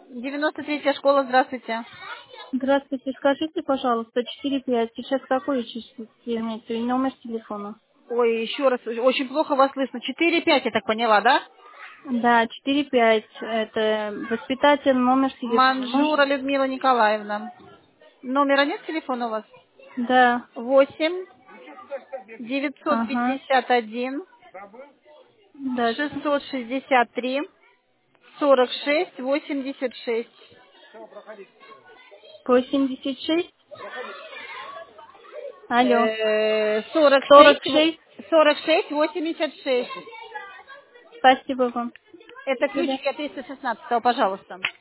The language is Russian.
93-я школа, здравствуйте. Здравствуйте, скажите, пожалуйста, 4-5, сейчас какое число имеется и номер телефона? Ой, еще раз, очень плохо вас слышно. 4-5, я так поняла, да? Да, 4-5, это воспитатель, номер телефона. Манжура Можно? Людмила Николаевна. Номера нет телефона у вас? Да, 8 ага, 951 дальше. 663 46 86. 86, алло, 46 46, 46 86. спасибо вам. Это До свидания. ключики от 316, пожалуйста.